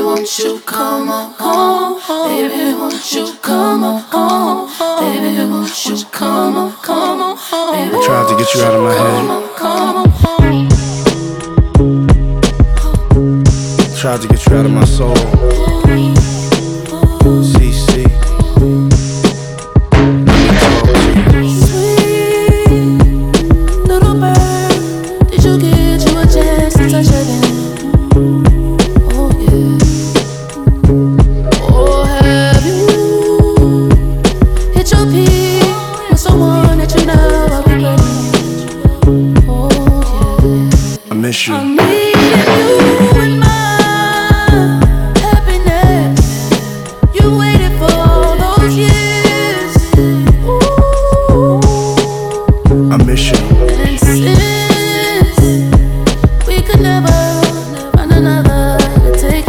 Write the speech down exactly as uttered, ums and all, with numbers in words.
won't you come on home? Baby, won't you come on home? Baby, won't you come on, come on home? Baby, I tried to get you out of my head. come on home. Tried to get you out of my soul.